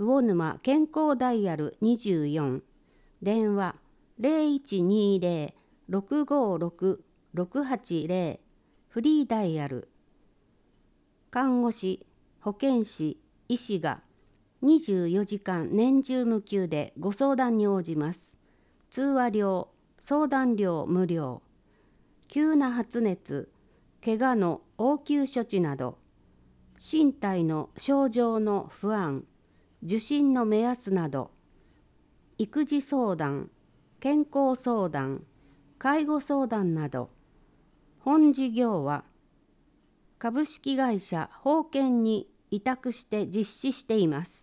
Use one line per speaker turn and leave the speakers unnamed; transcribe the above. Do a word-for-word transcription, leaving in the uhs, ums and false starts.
魚沼健康ダイヤルにじゅうよん、電話 ゼロいちにゼロ ろくごろく ろくはちゼロ、フリーダイヤル。看護師、保健師、医師がにじゅうよじかん年中無休でご相談に応じます。通話料、相談料無料。急な発熱、怪我の応急処置など、身体の症状の不安、受診の目安など、育児相談、健康相談、介護相談など、本事業は株式会社保険に委託して実施しています。